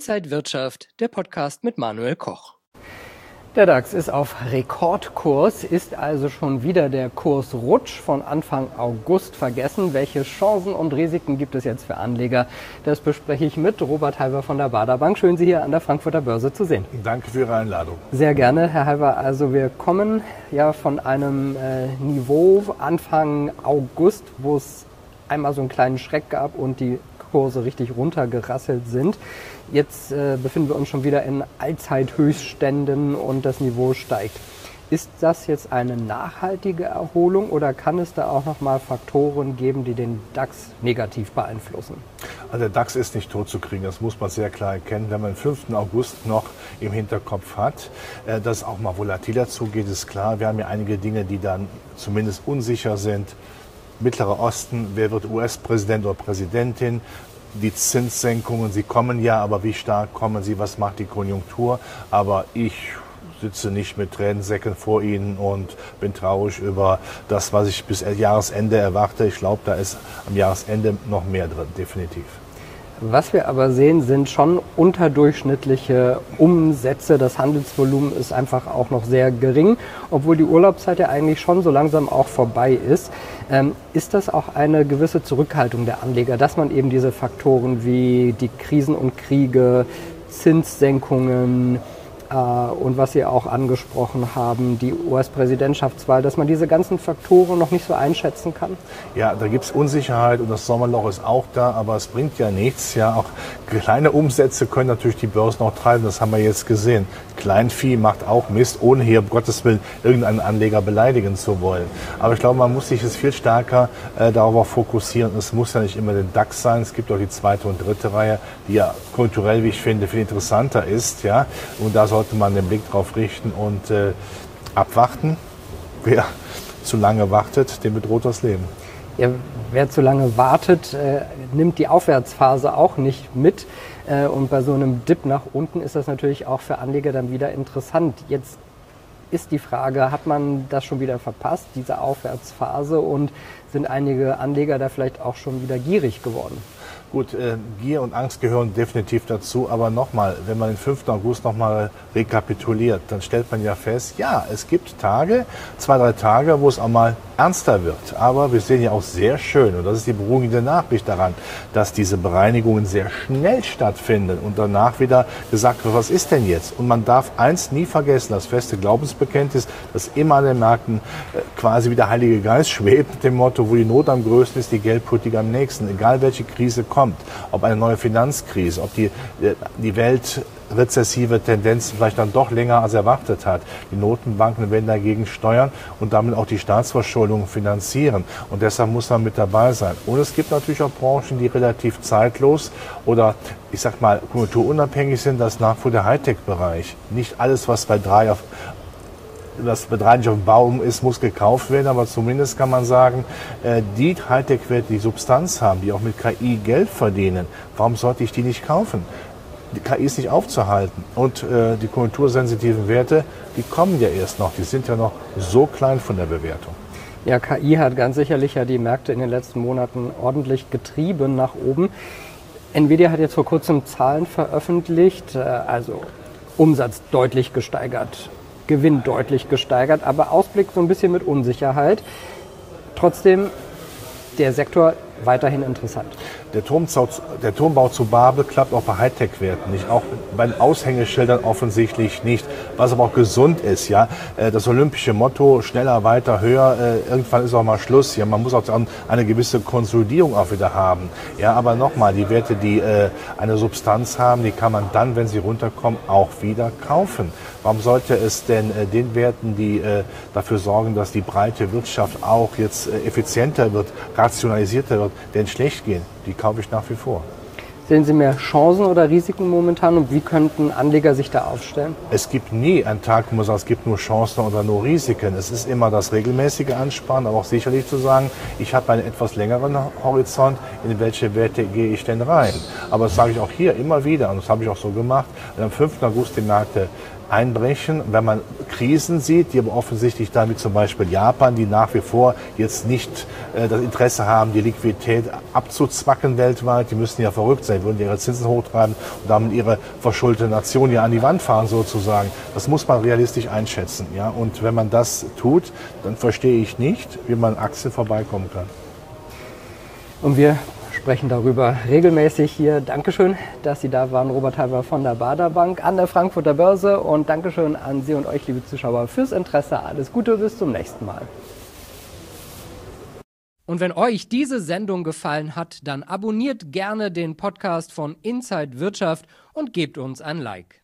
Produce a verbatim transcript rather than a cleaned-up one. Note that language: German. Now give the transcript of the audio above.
Inside Wirtschaft, der Podcast mit Manuel Koch. Der DAX ist auf Rekordkurs, ist also schon wieder der Kursrutsch von Anfang August vergessen. Welche Chancen und Risiken gibt es jetzt für Anleger? Das bespreche ich mit Robert Halver von der Baader Bank. Schön, Sie hier an der Frankfurter Börse zu sehen. Danke für Ihre Einladung. Sehr gerne, Herr Halver. Also wir kommen ja von einem äh, Niveau Anfang August, wo es einmal so einen kleinen Schreck gab und die Kurse richtig runtergerasselt sind. Jetzt äh, befinden wir uns schon wieder in Allzeithöchstständen und das Niveau steigt. Ist das jetzt eine nachhaltige Erholung oder kann es da auch nochmal Faktoren geben, die den DAX negativ beeinflussen? Also der DAX ist nicht tot zu kriegen, das muss man sehr klar erkennen. Wenn man den fünften August noch im Hinterkopf hat, äh, dass es auch mal volatiler zugeht, ist klar. Wir haben ja einige Dinge, die dann zumindest unsicher sind. Mittlerer Osten, wer wird U S-Präsident oder Präsidentin? Die Zinssenkungen, sie kommen ja, aber wie stark kommen sie? Was macht die Konjunktur? Aber ich sitze nicht mit Tränensäcken vor Ihnen und bin traurig über das, was ich bis Jahresende erwarte. Ich glaube, da ist am Jahresende noch mehr drin, definitiv. Was wir aber sehen, sind schon unterdurchschnittliche Umsätze. Das Handelsvolumen ist einfach auch noch sehr gering, obwohl die Urlaubszeit ja eigentlich schon so langsam auch vorbei ist. Ähm, ist das auch eine gewisse Zurückhaltung der Anleger, dass man eben diese Faktoren wie die Krisen und Kriege, Zinssenkungen äh, und was Sie auch angesprochen haben, die U S-Präsidentschaftswahl, dass man diese ganzen Faktoren noch nicht so einschätzen kann? Ja, da gibt es Unsicherheit und das Sommerloch ist auch da, aber es bringt ja nichts. Ja, auch kleine Umsätze können natürlich die Börsen auch treiben, das haben wir jetzt gesehen. Kleinvieh macht auch Mist, ohne hier, um Gottes Willen, irgendeinen Anleger beleidigen zu wollen. Aber ich glaube, man muss sich jetzt viel stärker äh, darauf fokussieren. Es muss ja nicht immer der DAX sein, es gibt auch die zweite und dritte Reihe, die ja kulturell, wie ich finde, viel interessanter ist. Ja, und da sollte man den Blick drauf richten und äh, abwarten. Wer zu lange wartet, dem bedroht das Leben. Ja, wer zu lange wartet, äh, nimmt die Aufwärtsphase auch nicht mit. Äh, und bei so einem Dip nach unten ist das natürlich auch für Anleger dann wieder interessant. Jetzt ist die Frage, hat man das schon wieder verpasst, diese Aufwärtsphase? Und sind einige Anleger da vielleicht auch schon wieder gierig geworden? Gut, äh, Gier und Angst gehören definitiv dazu, aber nochmal, wenn man den fünften August nochmal rekapituliert, dann stellt man ja fest, ja, es gibt Tage, zwei, drei Tage, wo es auch mal ernster wird. Aber wir sehen ja auch sehr schön, und das ist die beruhigende Nachricht daran, dass diese Bereinigungen sehr schnell stattfinden und danach wieder gesagt wird, was ist denn jetzt? Und man darf eins nie vergessen, das feste Glaubensbekenntnis, dass immer an den Märkten äh, quasi wie der Heilige Geist schwebt, mit dem Motto, wo die Not am größten ist, die Geldpolitik am nächsten, egal welche Krise kommt. Ob eine neue Finanzkrise, ob die, die Welt rezessive Tendenzen vielleicht dann doch länger als erwartet hat. Die Notenbanken werden dagegen steuern und damit auch die Staatsverschuldung finanzieren. Und deshalb muss man mit dabei sein. Und es gibt natürlich auch Branchen, die relativ zeitlos oder, ich sag mal, konjunkturunabhängig sind. Das ist nach wie vor der Hightech-Bereich. Nicht alles, was bei drei auf das Betreiben nicht auf dem Baum ist, muss gekauft werden, aber zumindest kann man sagen, die Hightech-Werte, die Substanz haben, die auch mit K I Geld verdienen, warum sollte ich die nicht kaufen? Die K I ist nicht aufzuhalten und äh, die konjunktursensitiven Werte, die kommen ja erst noch, die sind ja noch so klein von der Bewertung. Ja, K I hat ganz sicherlich ja die Märkte in den letzten Monaten ordentlich getrieben nach oben. Nvidia hat jetzt vor kurzem Zahlen veröffentlicht, also Umsatz deutlich gesteigert, Gewinn deutlich gesteigert, aber Ausblick so ein bisschen mit Unsicherheit. Trotzdem der Sektor weiterhin interessant. Der, Turmbau, der Turmbau zu Babel klappt auch bei Hightech-Werten nicht, auch bei den Aushängeschildern offensichtlich nicht, was aber auch gesund ist. Ja, das olympische Motto, schneller, weiter, höher, irgendwann ist auch mal Schluss. Ja, man muss auch eine gewisse Konsolidierung auch wieder haben. Ja, aber nochmal, die Werte, die eine Substanz haben, die kann man dann, wenn sie runterkommen, auch wieder kaufen. Warum sollte es denn den Werten, die dafür sorgen, dass die breite Wirtschaft auch jetzt effizienter wird, rationalisierter wird, denn schlecht gehen? Die kaufe ich nach wie vor. Sehen Sie mehr Chancen oder Risiken momentan und wie könnten Anleger sich da aufstellen? Es gibt nie einen Tag, wo man sagt, es gibt nur Chancen oder nur Risiken. Es ist immer das regelmäßige Ansparen, aber auch sicherlich zu sagen, ich habe einen etwas längeren Horizont, in welche Werte gehe ich denn rein. Aber das sage ich auch hier immer wieder und das habe ich auch so gemacht. Wenn am fünften August die Märkte einbrechen, wenn man Krisen sieht, die aber offensichtlich dann wie zum Beispiel Japan, die nach wie vor jetzt nicht äh, das Interesse haben, die Liquidität abzuzwacken weltweit. Die müssen ja verrückt sein, würden ihre Zinsen hochtreiben und damit ihre verschuldete Nation ja an die Wand fahren sozusagen. Das muss man realistisch einschätzen. Ja? Und wenn man das tut, dann verstehe ich nicht, wie man an Aktien vorbeikommen kann. Und wir sprechen darüber regelmäßig hier. Dankeschön, dass Sie da waren, Robert Halver von der Baader Bank an der Frankfurter Börse. Und Dankeschön an Sie und euch, liebe Zuschauer, fürs Interesse. Alles Gute, bis zum nächsten Mal. Und wenn euch diese Sendung gefallen hat, dann abonniert gerne den Podcast von Inside Wirtschaft und gebt uns ein Like.